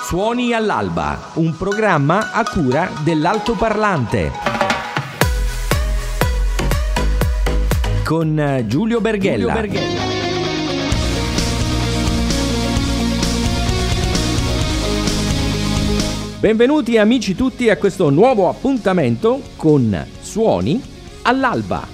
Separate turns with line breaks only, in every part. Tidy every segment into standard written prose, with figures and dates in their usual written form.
Suoni all'alba, un programma a cura dell'Altoparlante. Con Giulio Berghella. Benvenuti amici tutti a questo nuovo appuntamento con Suoni all'alba.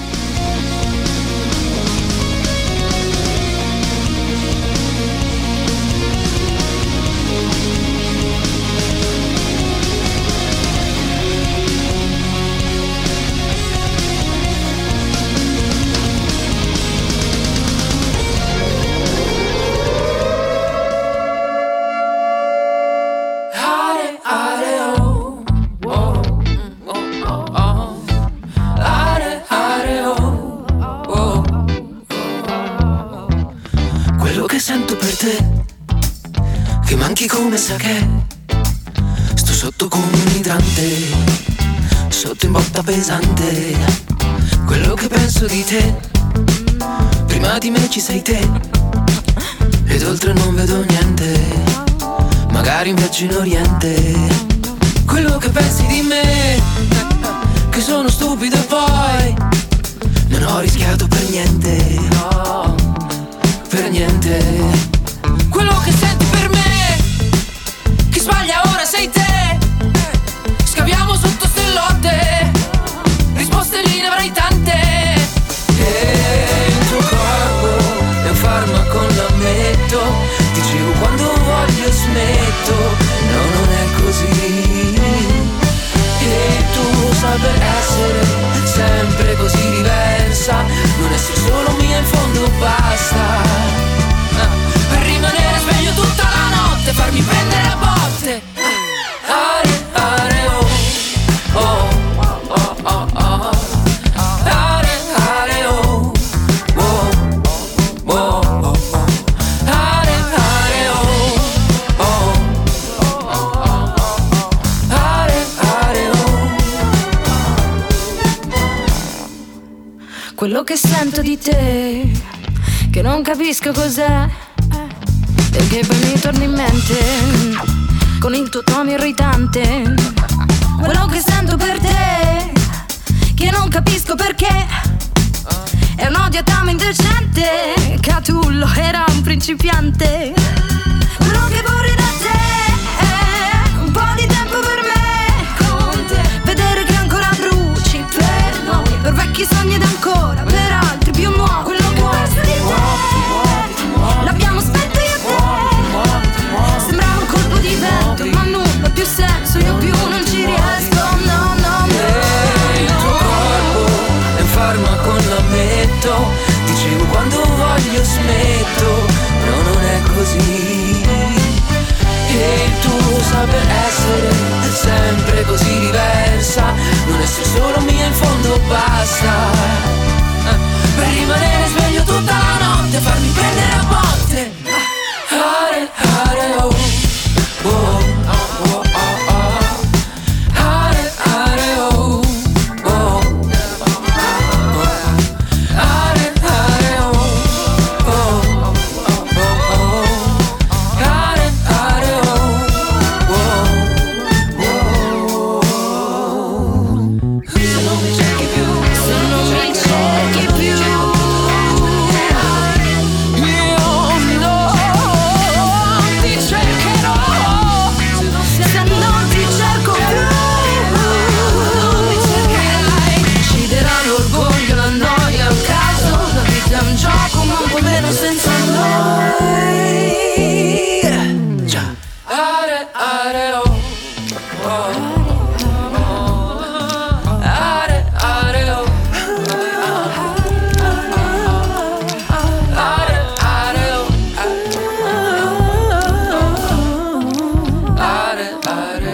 Come sa che sto sotto come un idrante, sotto in botta pesante. Quello che penso di te, prima di me ci sei te, ed oltre non vedo niente, magari in viaggio in Oriente. Quello che pensi di me, che sono stupido e poi non ho rischiato per niente, no, per niente. Quello che senti per me, chi sbaglia ora sei te. Scaviamo sotto stellotte, risposte lì ne avrai tante. E il tuo corpo è un farmaco, l'ammetto. Dicevo quando voglio smetto, no, non è così. E tu saper essere sempre così diversa, non essere solo mia in fondo basta. Per rimanere sveglio tutta la notte, farmi prendere a botte. Are, are, oh, oh, oh, oh, oh. Are, are, oh, oh, oh, oh, oh. Are, are, oh, oh, oh, oh, oh. Are, are, oh. Quello che sento di te, che non capisco cos'è, perché poi mi torna in mente con il tuo tono irritante. Quello che sento per te, che non capisco perché, è un odio a tamo indecente. Catullo era un principiante. Quello che vorrei da te è un po' di tempo per me, con te, vedere che ancora bruci per noi, per vecchi sogni ed ancora per altri più nuovi. Quello che penso di te, l'abbiamo spento io e te. Sembrava un colpo di vento, ma nulla più senso, io più non ci riesco, no, no, no. Il tuo corpo è un farmaco, l'ammetto. Dicevo quando voglio smetto, no, non è così. E il tuo saper essere sempre così diversa, non essere solo mia in fondo basta. Per rimanere sveglio tutta la notte, farmi prendere a botte. Are, are, oh, oh, oh, oh, oh. Are, are, oh, oh, oh, oh. Are, are, oh, oh, oh, oh. Are, are, oh, oh. Se non mi cerchi più, se non mi cerchi più, senza noi. Già. Are, are, oh, oh, oh. Are, are, oh, are, are, oh. Are, are,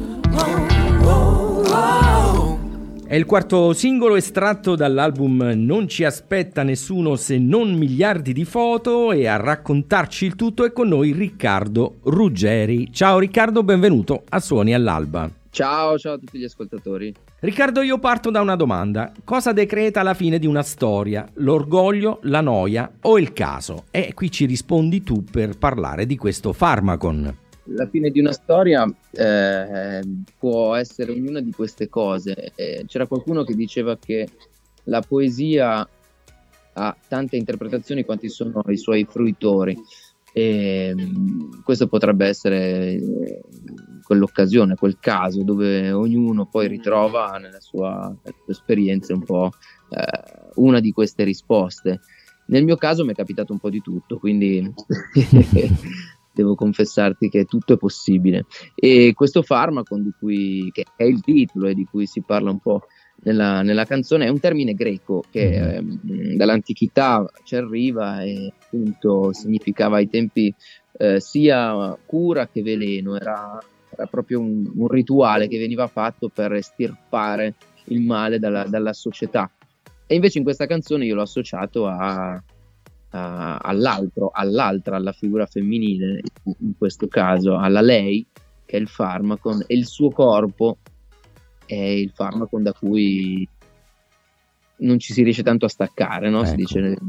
oh.
È il quarto singolo estratto dall'album Non ci aspetta nessuno se non miliardi di foto, e a raccontarci il tutto è con noi Riccardo Ruggeri. Ciao Riccardo, benvenuto a Suoni all'alba.
Ciao a tutti gli ascoltatori.
Riccardo, io parto da una domanda. Cosa decreta la fine di una storia? L'orgoglio, la noia o il caso? E qui ci rispondi tu per parlare di questo Pharmakon.
la fine di una storia può essere ognuna di queste cose. C'era qualcuno che diceva che la poesia ha tante interpretazioni quanti sono i suoi fruitori. E questo potrebbe essere quell'occasione, quel caso dove ognuno poi ritrova nella sua esperienza un po' una di queste risposte. Nel mio caso mi è capitato un po' di tutto, quindi devo confessarti che tutto è possibile. E questo farmaco, che è il titolo e di cui si parla un po' nella canzone, è un termine greco che dall'antichità ci arriva e appunto significava ai tempi sia cura che veleno. Era proprio un rituale che veniva fatto per estirpare il male dalla società. E invece in questa canzone io l'ho associato all'altra, alla figura femminile, in questo caso alla lei, che è il farmaco, e il suo corpo è il farmaco da cui non ci si riesce tanto a staccare, no? Ecco. Si dice,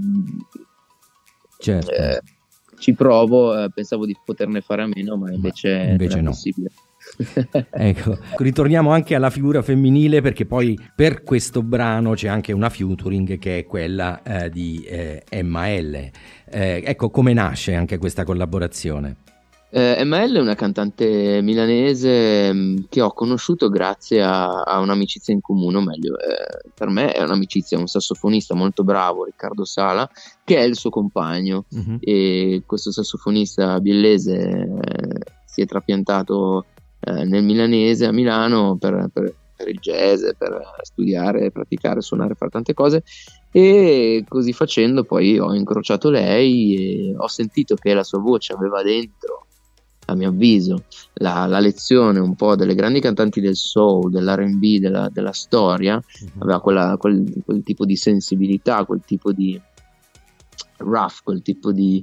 certo.
Ci provo, pensavo di poterne fare a meno, ma invece non è
no.
Possibile.
Ecco, ritorniamo anche alla figura femminile, perché poi per questo brano c'è anche una featuring che è quella di Emma L. Ecco, come nasce anche questa collaborazione?
Emma L è una cantante milanese che ho conosciuto grazie a un'amicizia in comune, o meglio, per me è un'amicizia, un sassofonista molto bravo, Riccardo Sala, che è il suo compagno. E questo sassofonista biellese si è trapiantato nel milanese, a Milano, per il jazz, per studiare, praticare, suonare, fare tante cose, e così facendo poi ho incrociato lei e ho sentito che la sua voce aveva dentro, a mio avviso, la lezione un po' delle grandi cantanti del soul, dell'R&B, della storia. Aveva quel tipo di sensibilità, quel tipo di rough, quel tipo di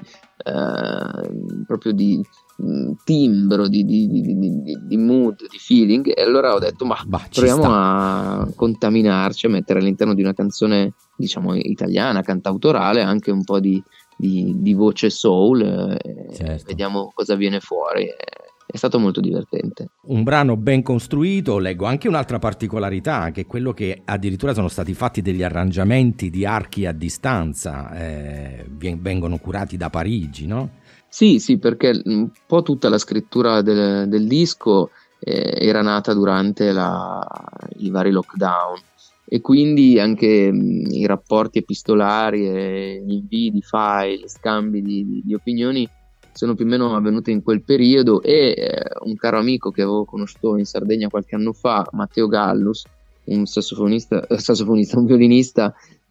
proprio di timbro, di mood, di feeling. E allora ho detto proviamo a contaminarci, a mettere all'interno di una canzone, diciamo, italiana, cantautorale, anche un po' di voce soul, certo. Vediamo cosa viene fuori. È stato molto divertente.
Un brano ben costruito. Leggo anche un'altra particolarità, che è quello che addirittura sono stati fatti degli arrangiamenti di archi a distanza, vengono curati da Parigi, no?
Sì, perché un po' tutta la scrittura del disco era nata durante i vari lockdown, e quindi anche i rapporti epistolari e gli invii di file, scambi di opinioni sono più o meno avvenute in quel periodo. E un caro amico che avevo conosciuto in Sardegna qualche anno fa, Matteo Gallus, un sassofonista, un violinista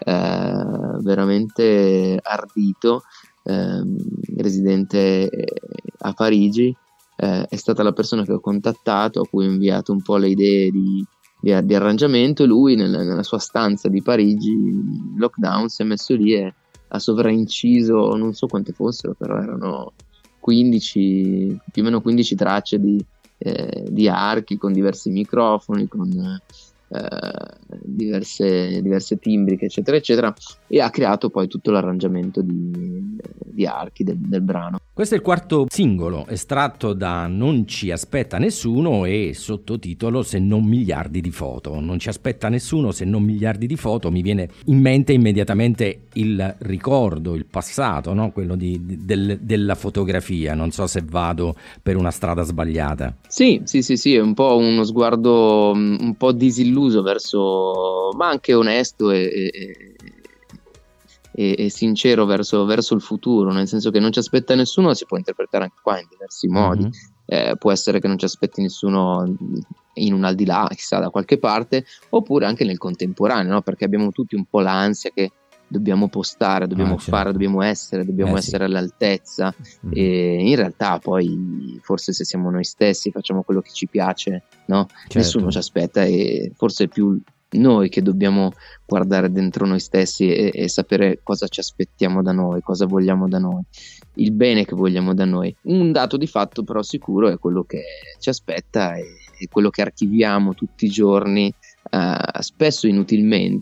veramente ardito, residente a Parigi, è stata la persona che ho contattato, a cui ho inviato un po' le idee di arrangiamento, e lui nella sua stanza di Parigi, in lockdown, si è messo lì e ha sovrainciso, non so quante fossero, però erano 15, più o meno 15 tracce di archi, con diversi microfoni, con diverse timbriche, eccetera eccetera, e ha creato poi tutto l'arrangiamento di archi del brano.
Questo è il quarto singolo estratto da Non ci aspetta nessuno e sottotitolo Se non miliardi di foto. Non ci aspetta nessuno, se non miliardi di foto. Mi viene in mente immediatamente il ricordo, il passato, no? Quello della fotografia. Non so se vado per una strada sbagliata.
Sì, è un po' uno sguardo un po' disilluso verso, ma anche onesto e sincero verso il futuro, nel senso che non ci aspetta nessuno si può interpretare anche qua in diversi modi. Può essere che non ci aspetti nessuno in un al di là, chissà, da qualche parte, oppure anche nel contemporaneo, no? Perché abbiamo tutti un po' l'ansia che dobbiamo postare, dobbiamo fare, dobbiamo essere all'altezza, e in realtà poi forse se siamo noi stessi, facciamo quello che ci piace, no? Certo. Nessuno ci aspetta, e forse è più noi che dobbiamo guardare dentro noi stessi e sapere cosa ci aspettiamo da noi, cosa vogliamo da noi, il bene che vogliamo da noi. Un dato di fatto però sicuro è quello che ci aspetta, e quello che archiviamo tutti i giorni, spesso inutilmente,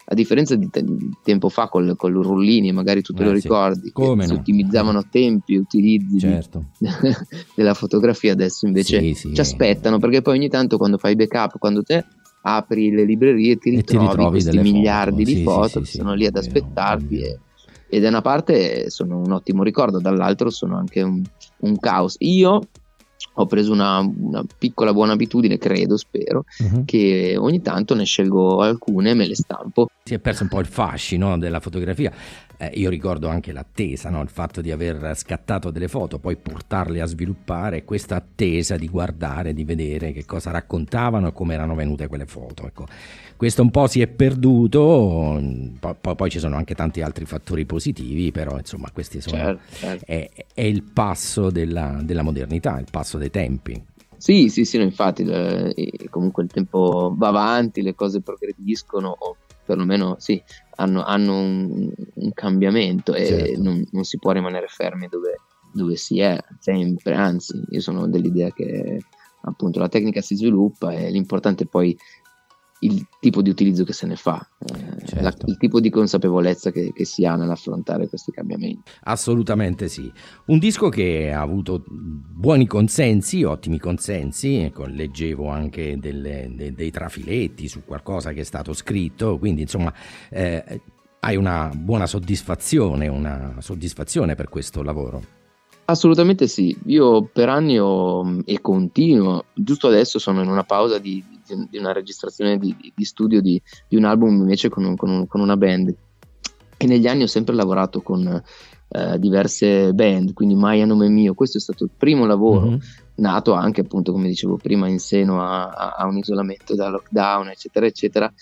a differenza di tempo fa col rullini, magari tu te lo ricordi, che si ottimizzavano tempi, utilizzi
certo.
della fotografia, adesso invece ci aspettano, perché poi ogni tanto quando fai backup, quando te apri le librerie ti ritrovi questi miliardi di foto che sono lì ad aspettarti e da una parte sono un ottimo ricordo, dall'altro sono anche un caos. Io ho preso una piccola buona abitudine, spero, che ogni tanto ne scelgo alcune e me le stampo.
Si è perso un po' il fascino della fotografia. Io ricordo anche l'attesa, no? Il fatto di aver scattato delle foto, poi portarle a sviluppare, questa attesa di guardare, di vedere che cosa raccontavano e come erano venute quelle foto. Ecco, questo un po' si è perduto, poi ci sono anche tanti altri fattori positivi, però insomma questi sono certo. È il passo della modernità, il passo dei tempi.
Sì, no, infatti comunque il tempo va avanti, le cose progrediscono, o perlomeno hanno un cambiamento e certo. non si può rimanere fermi dove si è sempre, anzi io sono dell'idea che appunto la tecnica si sviluppa e l'importante è poi il tipo di utilizzo che se ne fa, certo. Il tipo di consapevolezza che si ha nell'affrontare questi cambiamenti.
Assolutamente sì. Un disco che ha avuto buoni consensi, ottimi consensi, ecco, leggevo anche dei trafiletti su qualcosa che è stato scritto, quindi insomma hai una buona soddisfazione per questo lavoro.
Assolutamente sì, io per anni e continuo, giusto adesso sono in una pausa di una registrazione di studio di un album invece con una band, e negli anni ho sempre lavorato con diverse band, quindi Mai a nome mio, questo è stato il primo lavoro nato anche appunto come dicevo prima in seno a un isolamento da lockdown eccetera eccetera,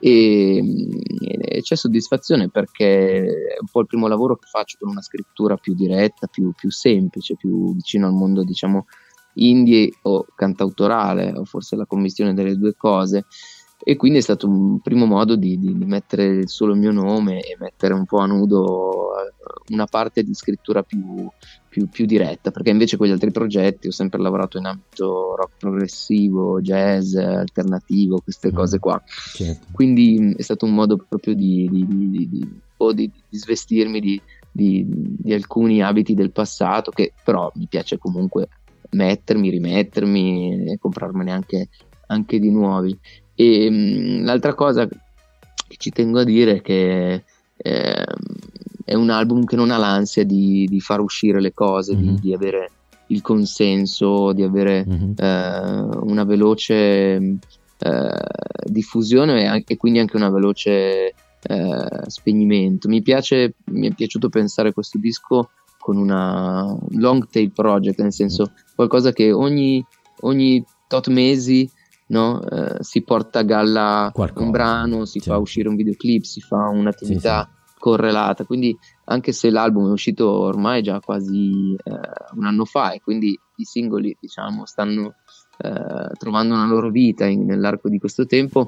e c'è soddisfazione perché è un po' il primo lavoro che faccio con una scrittura più diretta, più semplice, più vicino al mondo diciamo indie o cantautorale, o forse la commistione delle due cose, e quindi è stato un primo modo di mettere solo il mio nome e mettere un po' a nudo una parte di scrittura più diretta, perché invece con gli altri progetti ho sempre lavorato in ambito rock progressivo, jazz, alternativo, queste cose qua, certo. Quindi è stato un modo proprio di svestirmi di alcuni abiti del passato, che però mi piace comunque rimettermi e comprarmene anche di nuovi. E l'altra cosa che ci tengo a dire è che è un album che non ha l'ansia di far uscire le cose, di avere il consenso, di avere una veloce diffusione e quindi anche una veloce spegnimento. Mi è piaciuto pensare questo disco con una long tail project, nel senso qualcosa che ogni tot mesi si porta a galla un brano, si fa uscire un videoclip, si fa un'attività correlata, quindi anche se l'album è uscito ormai già quasi un anno fa e quindi i singoli diciamo stanno trovando una loro vita nell'arco di questo tempo,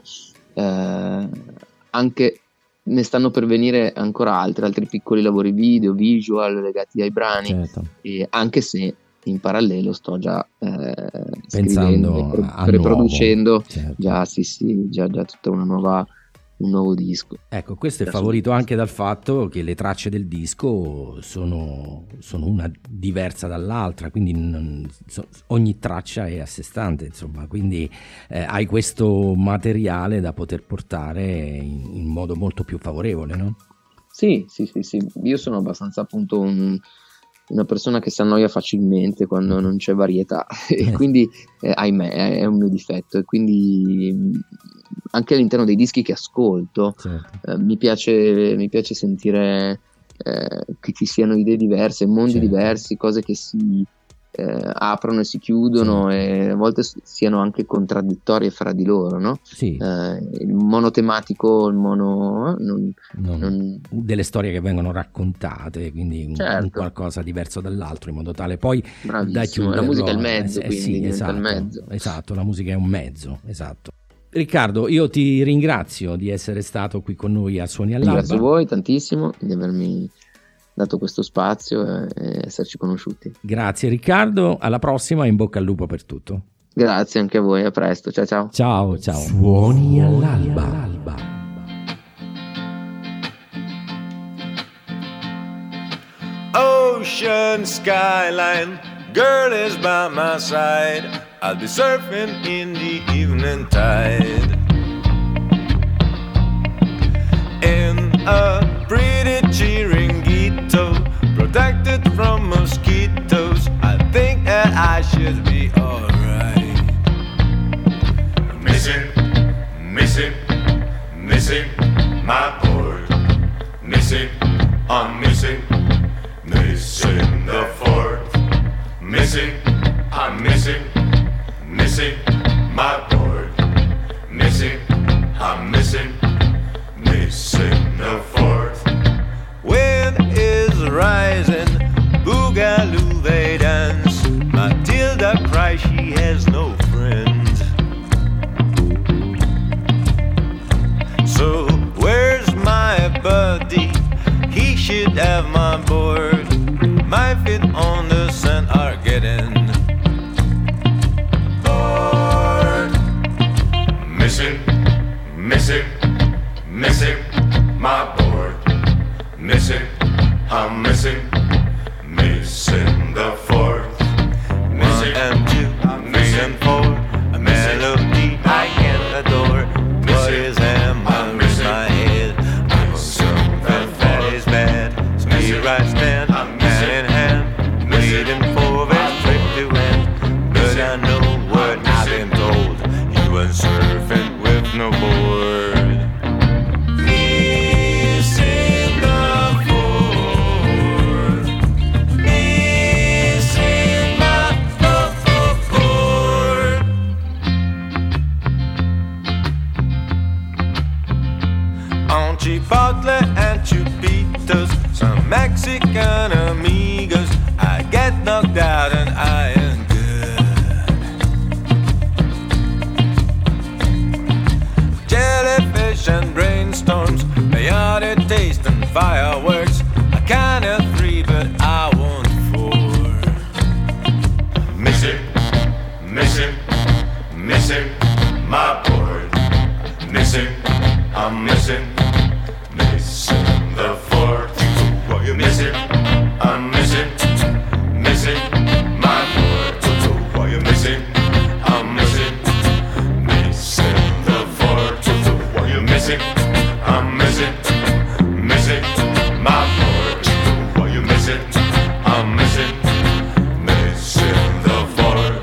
anche ne stanno per venire ancora altri piccoli lavori video, visual legati ai brani, certo. E anche se in parallelo sto già
pensando
preproducendo
certo.
già tutta un nuovo disco.
Ecco, questo è favorito anche dal fatto che le tracce del disco sono una diversa dall'altra, quindi ogni traccia è a sé stante, insomma, quindi hai questo materiale da poter portare in modo molto più favorevole, no?
Sì, io sono abbastanza appunto una persona che si annoia facilmente quando non c'è varietà e quindi ahimè è un mio difetto, e quindi anche all'interno dei dischi che ascolto certo. mi piace sentire che ci siano idee diverse, mondi certo. diversi, cose che si aprono e si chiudono certo. e a volte siano anche contraddittorie fra di loro, no?
Sì.
Il monotematico,
delle storie che vengono raccontate, quindi certo. un qualcosa diverso dall'altro, in modo tale poi da chiuderlo.
La musica è il mezzo, quindi
sì, esatto,
il mezzo.
Esatto, la musica è un mezzo, esatto. Riccardo, io ti ringrazio di essere stato qui con noi a Suoni all'Alba.
Grazie a voi tantissimo di avermi dato questo spazio e esserci conosciuti.
Grazie Riccardo, alla prossima, in bocca al lupo per tutto.
Grazie anche a voi, a presto, ciao.
Ciao. Suoni all'alba.
ocean skyline, girl is by my side. I'll be surfing in the evening tide. In a pretty Chiringuito, protected from mosquitoes, I think that I should be alright. Missing, missing, missing my board. Missing, I'm missing, missing the fourth. Missing, I'm missing, missing my board. Missing, I'm missing, missing the fourth. Wind is rising, boogaloo they dance. Matilda cries she has no friends. So where's my buddy? He should have my board. My feet on the sand are getting bored. Missing, missing, missing my board. Missing, I'm missing, missing the fourth. Missing, 1 and 2, 3 and 4, a melody I can't adore. What is am I in my head? I'm so that is bad. So here I stand, hand in hand, waiting for this trip to end. But I know what I've been told. You went surfing with no board. Missing the fourth. Missing my board. On Chipotle and Chupitos, some Mexican amigos, I get knocked out and I am good. Jellyfish and brainstorms, peyote taste and fireworks. I counted 3 but I want 4. Missing, missing, missing my board. Missing, I'm missing, missing the fourth. What you missing? I'm missing, missing my board. What you missing? I'm missing, missing the fourth. What you missing? I'm missing, missing my board. What you missing? I'm missing, missing the fourth.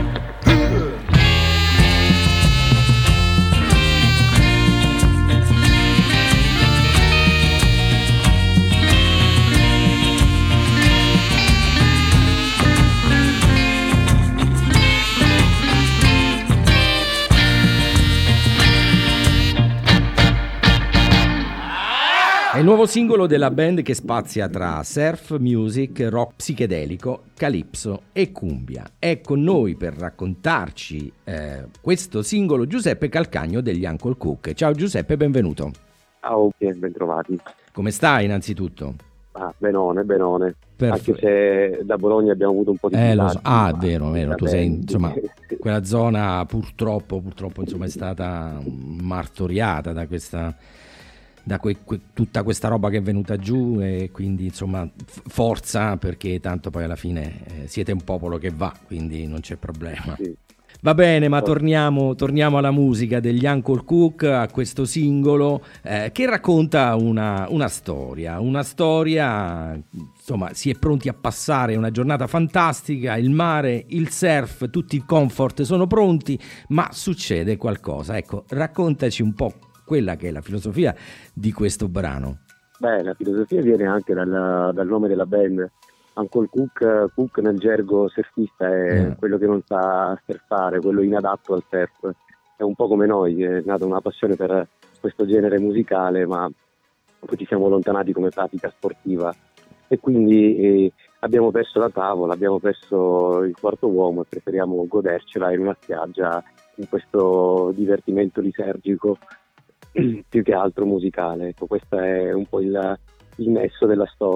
È il nuovo singolo della band che spazia tra surf music, rock psichedelico, calypso e cumbia. È con noi per raccontarci questo singolo Giuseppe Calcagno degli Uncle Cook. Ciao Giuseppe, benvenuto.
Ciao, ben trovati.
Come stai innanzitutto?
Benone. Anche se da Bologna abbiamo avuto un po' di
lo so. Vero, tu sei insomma quella zona purtroppo insomma è stata martoriata da questa tutta questa roba che è venuta giù, e quindi insomma forza, perché tanto poi alla fine siete un popolo che va, quindi non c'è problema.
Sì.
Va bene, ma torniamo alla musica degli Uncle Cook, a questo singolo che racconta una storia, insomma si è pronti a passare una giornata fantastica, il mare, il surf, tutti i comfort sono pronti, ma succede qualcosa. Ecco, raccontaci un po' quella che è la filosofia di questo brano.
La filosofia viene anche dal nome della band. Uncle Cook nel gergo surfista è quello che non sa surfare, quello inadatto al surf. È un po' come noi, è nata una passione per questo genere musicale, ma poi ci siamo allontanati come pratica sportiva e quindi abbiamo perso la tavola, abbiamo perso il quarto uomo e preferiamo godercela in una spiaggia, in questo divertimento lisergico più che altro musicale. Ecco, questo è un po' il nesso della storia.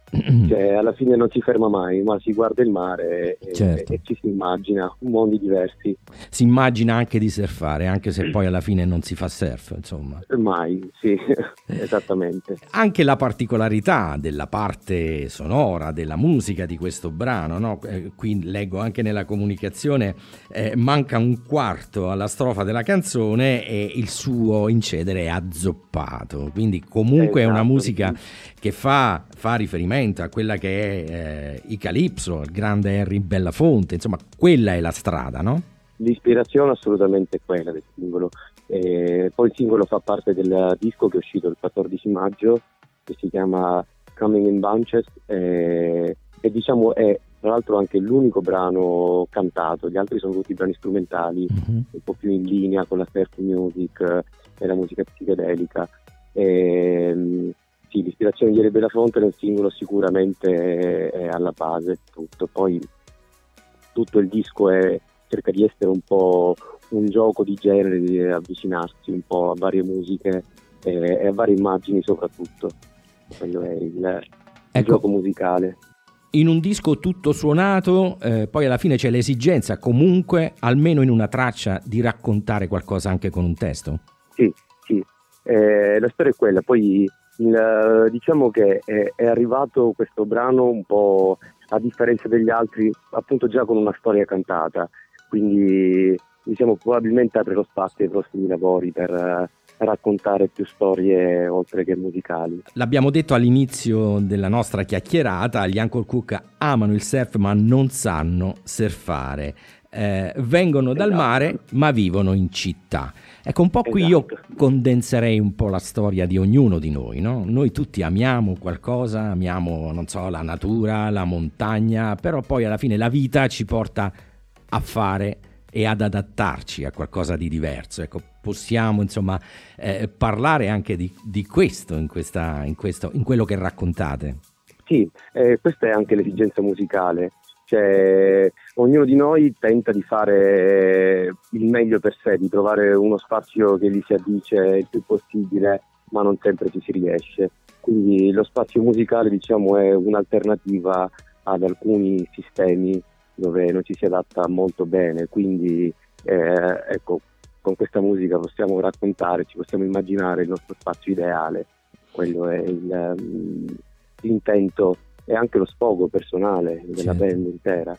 Cioè, alla fine non si ferma mai, ma si guarda il mare
Certo.
e ci si immagina mondi diversi.
Si immagina anche di surfare, anche se poi alla fine non si fa surf, insomma.
Mai, sì, esattamente.
Anche la particolarità della parte sonora, della musica di questo brano, no? Qui leggo anche nella comunicazione, manca un quarto alla strofa della canzone e il suo incedere è azzoppato, quindi comunque è una
Esatto,
musica
sì.
che fa riferimento a quella che è i Calypso, il grande Henry Belafonte, insomma quella è la strada, no?
L'ispirazione assolutamente è quella del singolo. Poi il singolo fa parte del disco che è uscito il 14 maggio, che si chiama Coming in Bunches, e diciamo è tra l'altro anche l'unico brano cantato, gli altri sono tutti brani strumentali, un po' più in linea con la surf music e la musica psichedelica. Sì, l'ispirazione di Henry Belafonte nel singolo sicuramente è alla base tutto, poi tutto il disco cerca di essere un po' un gioco di genere, di avvicinarsi un po' a varie musiche e a varie immagini soprattutto. Quello è il gioco musicale.
In un disco tutto suonato, poi alla fine c'è l'esigenza comunque, almeno in una traccia, di raccontare qualcosa anche con un testo?
Sì, la storia è quella, poi diciamo che è arrivato questo brano un po' a differenza degli altri, appunto già con una storia cantata, quindi diciamo probabilmente apre lo spazio ai prossimi lavori per raccontare più storie oltre che musicali.
L'abbiamo detto all'inizio della nostra chiacchierata, gli Uncle Cook amano il surf ma non sanno surfare. Vengono dal mare ma vivono in città. Ecco, un po' qui io condenserei un po' la storia di ognuno di noi, no? Noi tutti amiamo qualcosa, amiamo, non so, la natura, la montagna, però poi alla fine la vita ci porta a fare e ad adattarci a qualcosa di diverso. Ecco, possiamo insomma parlare anche di questo in quello che raccontate.
Sì, questa è anche l'esigenza musicale. Cioè, ognuno di noi tenta di fare il meglio per sé, di trovare uno spazio che gli si addice il più possibile, ma non sempre ci si riesce. Quindi lo spazio musicale, diciamo, è un'alternativa ad alcuni sistemi dove non ci si adatta molto bene. Quindi, ecco, con questa musica possiamo raccontare, ci possiamo immaginare il nostro spazio ideale. Quello è l'intento e anche lo sfogo personale della band intera.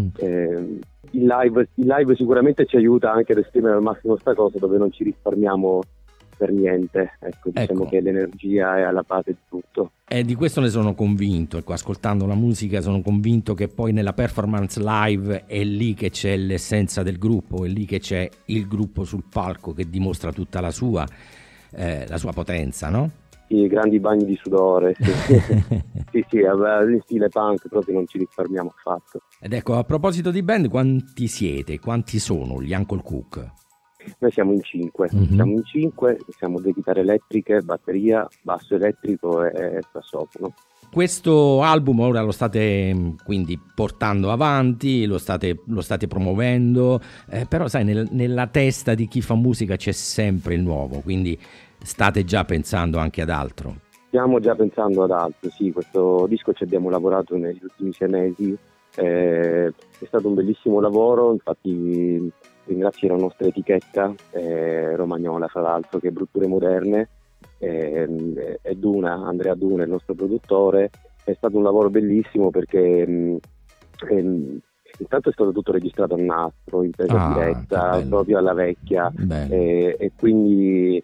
Il live sicuramente ci aiuta anche ad esprimere al massimo questa cosa, dove non ci risparmiamo per niente. Ecco, diciamo che l'energia è alla base di tutto.
Di questo ne sono convinto, ecco, ascoltando la musica sono convinto che poi nella performance live è lì che c'è l'essenza del gruppo, è lì che c'è il gruppo sul palco che dimostra tutta la sua potenza, no?
Sì, grandi bagni di sudore, sì. sì, in stile punk proprio non ci risparmiamo affatto.
Ed ecco, a proposito di band, quanti siete? Quanti sono gli Uncle Cook?
Noi siamo in 5, siamo due chitarre elettriche, batteria, basso elettrico e sassofono.
Questo album ora lo state quindi portando avanti, lo state promuovendo, però sai, nella testa di chi fa musica c'è sempre il nuovo, quindi state già pensando anche ad altro?
Stiamo già pensando ad altro, sì, questo disco ci abbiamo lavorato negli ultimi 6 mesi, è stato un bellissimo lavoro, infatti ringrazio la nostra etichetta romagnola, fra l'altro, che è Brutture Moderne, e Andrea Duna, il nostro produttore. È stato un lavoro bellissimo perché intanto è stato tutto registrato a nastro, in presa diretta, proprio alla vecchia, e quindi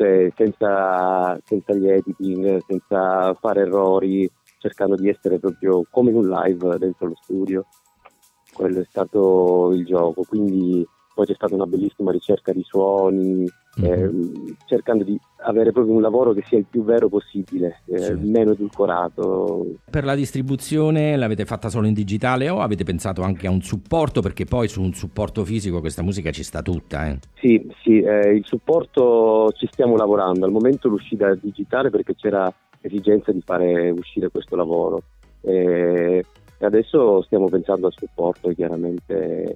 senza gli editing, senza fare errori, cercando di essere proprio come un live dentro lo studio. Quello è stato il gioco, quindi poi c'è stata una bellissima ricerca di suoni, cercando di avere proprio un lavoro che sia il più vero possibile, meno edulcorato.
Per la distribuzione l'avete fatta solo in digitale o avete pensato anche a un supporto? Perché poi su un supporto fisico questa musica ci sta tutta.
Sì, il supporto ci stiamo lavorando. Al momento l'uscita digitale perché c'era esigenza di fare uscire questo lavoro. E adesso stiamo pensando al supporto, chiaramente.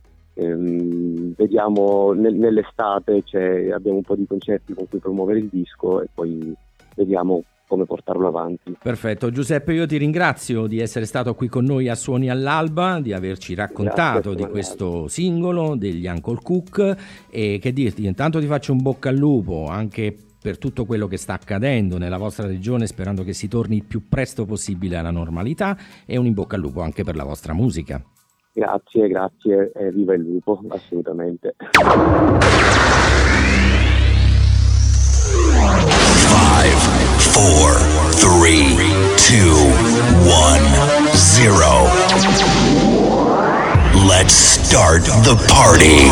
Vediamo nell'estate abbiamo un po' di concerti con cui promuovere il disco e poi vediamo come portarlo avanti.
Perfetto, Giuseppe, io ti ringrazio di essere stato qui con noi a Suoni all'Alba, di averci raccontato di questo singolo degli Uncle Cook, e che dirti, intanto ti faccio un bocca al lupo anche per tutto quello che sta accadendo nella vostra regione, sperando che si torni il più presto possibile alla normalità, e un in bocca al lupo anche per la vostra musica.
Grazie, viva il lupo, assolutamente.
5, 4, 3, 2, 1, 0. Let's start the party.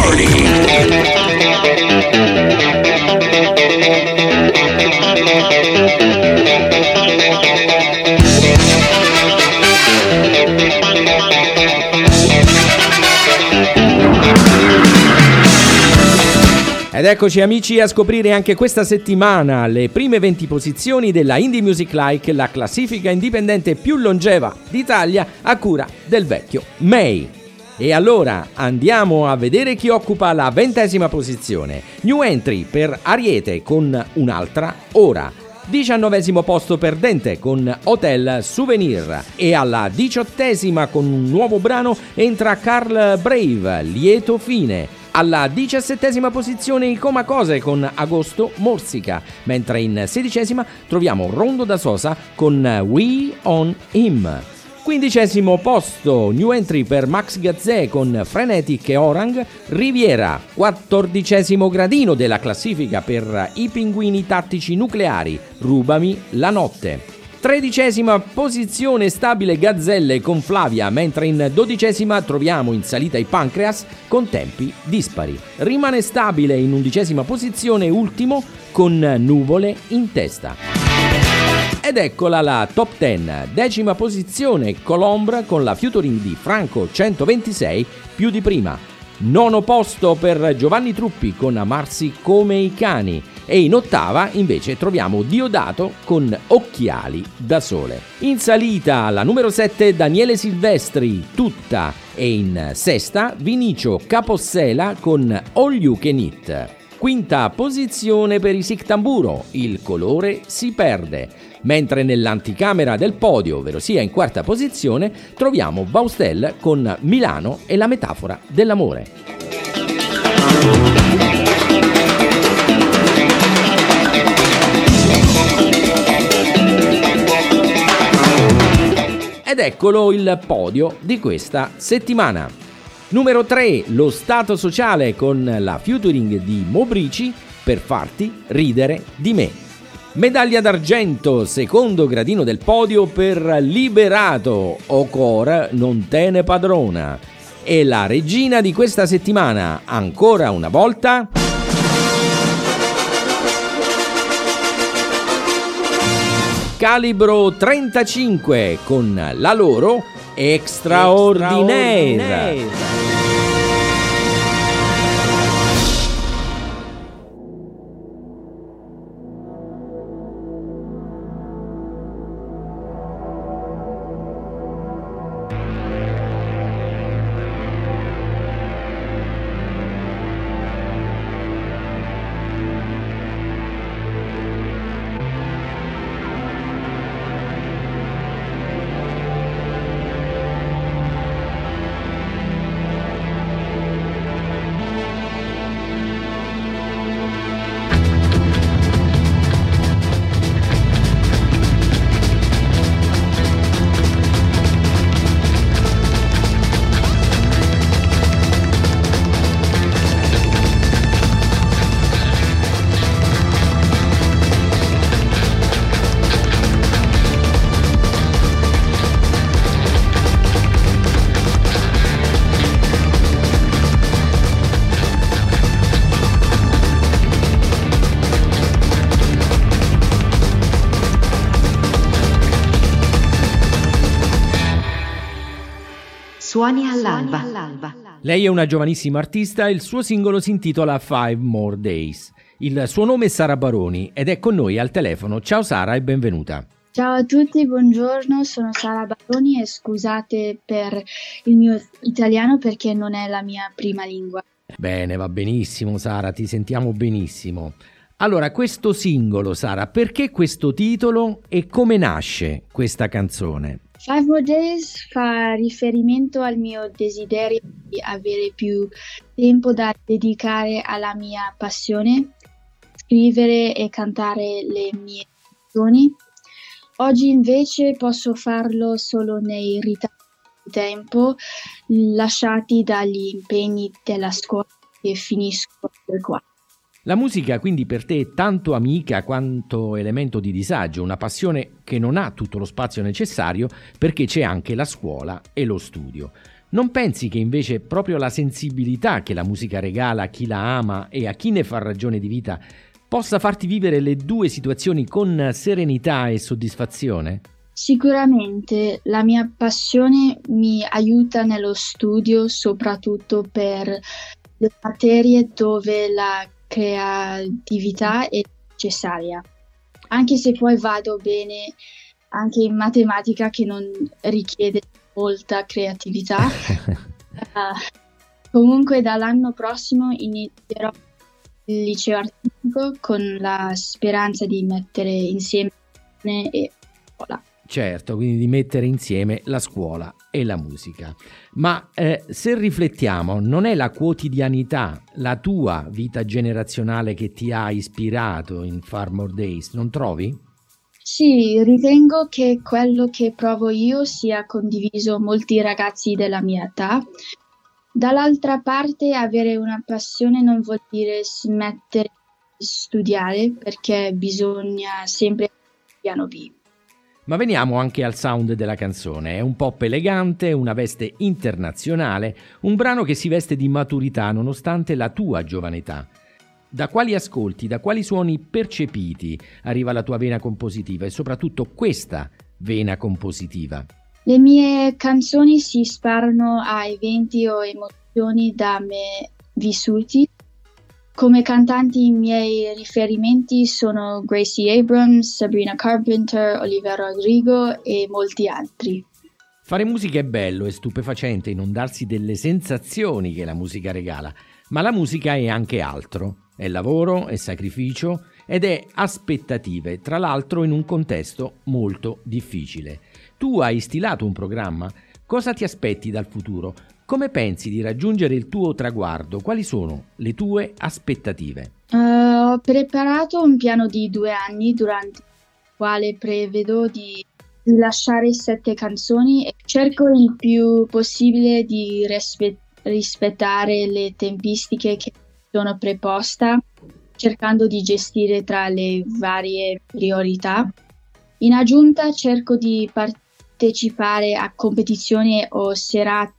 Ed eccoci amici a scoprire anche questa settimana le prime 20 posizioni della Indie Music Like, la classifica indipendente più longeva d'Italia a cura del vecchio May. E allora andiamo a vedere chi occupa la 20ª posizione. New entry per Ariete con Un'altra ora. 19° posto per Dente con Hotel Souvenir, e alla 18ª con un nuovo brano entra Carl Brave, Lieto fine. Alla 17ª posizione i Comacose con Agosto Morsica, mentre in 16ª troviamo Rondo da Sosa con We on Him. 15° posto, new entry per Max Gazzè con Frenetic e Orang, Riviera. 14° gradino della classifica per i Pinguini Tattici Nucleari, Rubami la notte. 13ª posizione stabile Gazzelle con Flavia, mentre in 12ª troviamo in salita i Pancreas con Tempi dispari. Rimane stabile in 11ª posizione ultimo con Nuvole in testa. Ed eccola la top 10, 10ª posizione Colombra con la featuring di Franco 126 più di prima. 9° posto per Giovanni Truppi con Amarsi come i cani, e in 8ª invece troviamo Diodato con Occhiali da sole. In salita la numero 7 Daniele Silvestri, Tutta, e in 6ª Vinicio Capossela con All You Can Eat. 5ª posizione per i Sic Tamburo, Il colore si perde, mentre nell'anticamera del podio, ovvero sia in 4ª posizione, troviamo Baustel con Milano e la metafora dell'amore. Ed eccolo il podio di questa settimana. Numero 3, Lo Stato Sociale con la featuring di Mobrici, Per farti ridere di me. Medaglia d'argento, secondo gradino del podio per Liberato, O Cor non te ne padrona. E la regina di questa settimana, ancora una volta, Calibro 35 con la loro Extraordinaire.
Suoni all'alba.
Lei è una giovanissima artista e il suo singolo si intitola Five More Days. Il suo nome è Sara Baroni ed è con noi al telefono. Ciao Sara e benvenuta.
Ciao a tutti, buongiorno, sono Sara Baroni e scusate per il mio italiano perché non è la mia prima lingua.
Bene, va benissimo Sara, ti sentiamo benissimo. Allora, questo singolo, Sara, perché questo titolo e come nasce questa canzone?
5 More Days fa riferimento al mio desiderio di avere più tempo da dedicare alla mia passione, scrivere e cantare le mie canzoni. Oggi invece posso farlo solo nei ritardi di tempo lasciati dagli impegni della scuola che finisco per qua.
La musica quindi per te è tanto amica quanto elemento di disagio, una passione che non ha tutto lo spazio necessario perché c'è anche la scuola e lo studio. Non pensi che invece proprio la sensibilità che la musica regala a chi la ama e a chi ne fa ragione di vita possa farti vivere le due situazioni con serenità e soddisfazione?
Sicuramente la mia passione mi aiuta nello studio, soprattutto per le materie dove la creatività è necessaria, anche se poi vado bene anche in matematica che non richiede molta creatività. Comunque dall'anno prossimo inizierò il liceo artistico con la speranza di mettere insieme e scuola.
Certo, quindi di mettere insieme la scuola e la musica. Ma se riflettiamo, non è la quotidianità, la tua vita generazionale che ti ha ispirato in 5 More Days, non trovi?
Sì, ritengo che quello che provo io sia condiviso molti ragazzi della mia età. Dall'altra parte, avere una passione non vuol dire smettere di studiare, perché bisogna sempre piano B.
Ma veniamo anche al sound della canzone. È un pop elegante, una veste internazionale, un brano che si veste di maturità nonostante la tua giovane età. Da quali ascolti, da quali suoni percepiti arriva la tua vena compositiva e soprattutto questa vena compositiva?
Le mie canzoni si ispirano a eventi o emozioni da me vissuti. Come cantanti i miei riferimenti sono Gracie Abrams, Sabrina Carpenter, Olivia Rodrigo e molti altri.
Fare musica è bello, è stupefacente inondarsi delle sensazioni che la musica regala, ma la musica è anche altro. È lavoro, è sacrificio ed è aspettative, tra l'altro in un contesto molto difficile. Tu hai stilato un programma? Cosa ti aspetti dal futuro? Come pensi di raggiungere il tuo traguardo? Quali sono le tue aspettative?
Ho preparato un piano di 2 anni durante il quale prevedo di rilasciare 7 canzoni e cerco il più possibile di rispettare le tempistiche che sono preposta, cercando di gestire tra le varie priorità. In aggiunta cerco di partecipare a competizioni o serate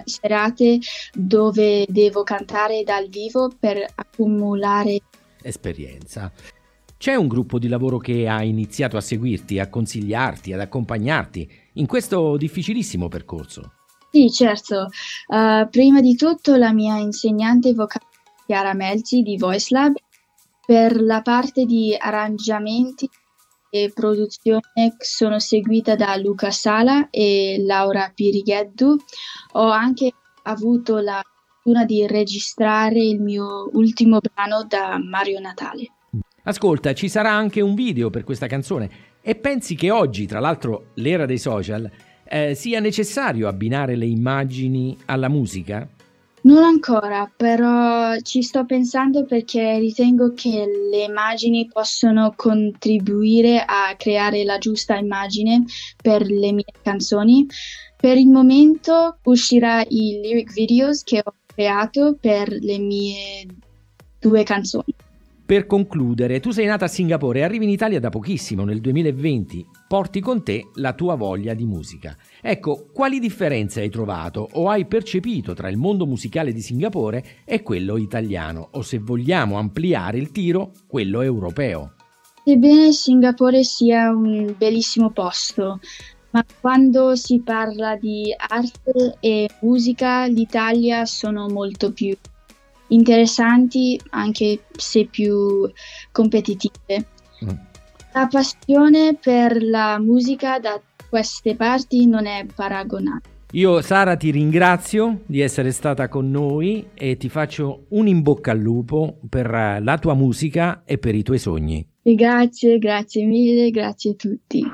dove devo cantare dal vivo per accumulare
esperienza. C'è un gruppo di lavoro che ha iniziato a seguirti, a consigliarti, ad accompagnarti in questo difficilissimo percorso?
Sì, certo. Prima di tutto la mia insegnante vocale Chiara Melzi di Voice Lab. Per la parte di arrangiamenti e produzione sono seguita da Luca Sala e Laura Pirigheddu. Ho anche avuto la fortuna di registrare il mio ultimo brano da Mario Natale.
Ascolta, ci sarà anche un video per questa canzone e pensi che oggi, tra l'altro l'era dei social, sia necessario abbinare le immagini alla musica?
Non ancora, però ci sto pensando perché ritengo che le immagini possono contribuire a creare la giusta immagine per le mie canzoni. Per il momento uscirà i lyric videos che ho creato per le mie 2 canzoni.
Per concludere, tu sei nata a Singapore e arrivi in Italia da pochissimo, nel 2020. Porti con te la tua voglia di musica. Ecco, quali differenze hai trovato o hai percepito tra il mondo musicale di Singapore e quello italiano? O se vogliamo ampliare il tiro, quello europeo?
Sebbene Singapore sia un bellissimo posto, ma quando si parla di arte e musica, l'Italia sono molto più interessanti, anche se più competitive. La passione per la musica da queste parti non è paragonabile.
Io, Sara, ti ringrazio di essere stata con noi e ti faccio un in bocca al lupo per la tua musica e per i tuoi sogni.
E grazie mille, grazie a tutti.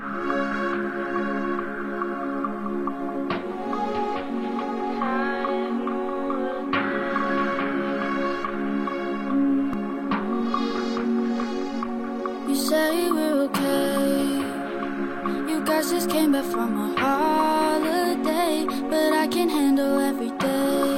You say we're okay. You guys just came back from a holiday, but I can't handle every day.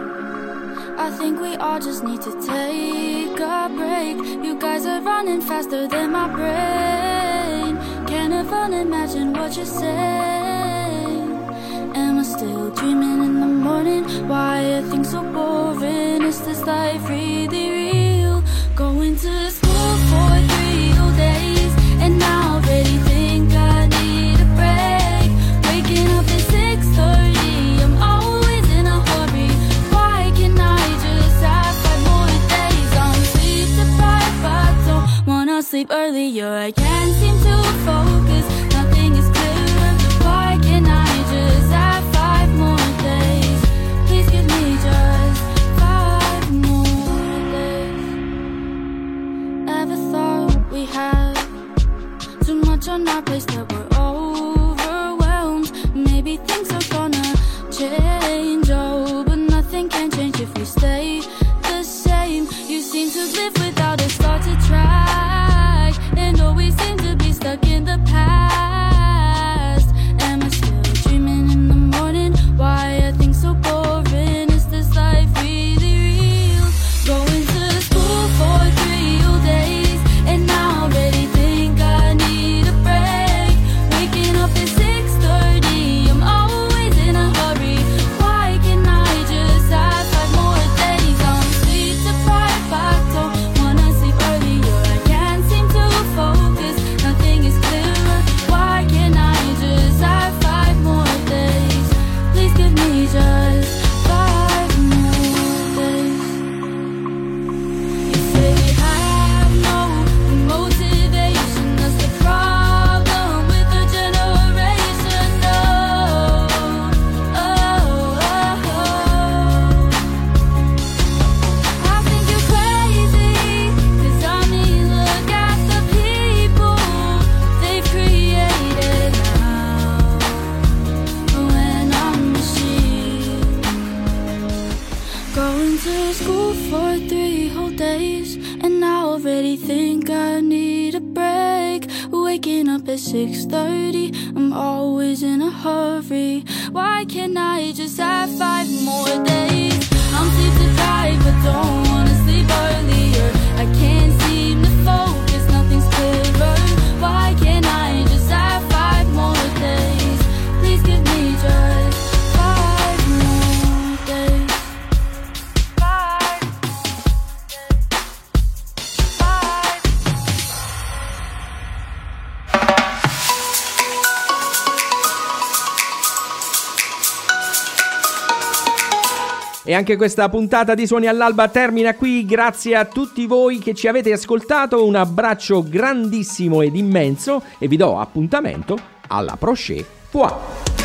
I think we all just need to take a break. You guys are running faster than my brain. Can't even imagine what you're saying. Am I still dreaming in the morning? Why are things so boring? Is this life really real? Going to school for 3 whole days, and I already think I need a break. Waking up at 6:30, I'm always in a hurry. Why can't I just have 5 more days? I'm sleep deprived, I don't wanna sleep earlier. I can't seem to focus, nothing is clear. Why can't I just have 5 more days? Please give me just 5 more days. Ever thought we had too much on our plates that we're overwhelmed? Maybe things are gonna change, oh, but nothing can change if we stay the same. You seem to live without a started track, and always seem to be stuck in the past. Am I still dreaming in the morning? Why are things so boring? Is this life really real? Going to school for 3 whole days, and I already think I need a break. Waking up at 6:30, I'm always in a hurry. Why can't I just have 5 more days? I'm sleep deprived, I don't wanna sleep earlier. I can't seem to focus, nothing is clearer. Why can't I just have 5 more days? Please give me just 5 more days. You say we have no motivation, that's the problem with the generation. No, I think you're crazy, 'cause I mean, look at the people they've created now. When I'm a machine, going to school for 3 whole days, and I already think I need a break. Waking up at 6:30, I'm always in a hurry. Why can't I just have 5 more days? I'm sleep deprived, but don't wanna sleep earlier. I can't seem to focus, nothing's clearer. Why can't I just have 5 more days? Please give me just 5 more days. 5
E anche questa puntata di Suoni all'Alba termina qui, grazie a tutti voi che ci avete ascoltato, un abbraccio grandissimo ed immenso e vi do appuntamento alla prochaine fois.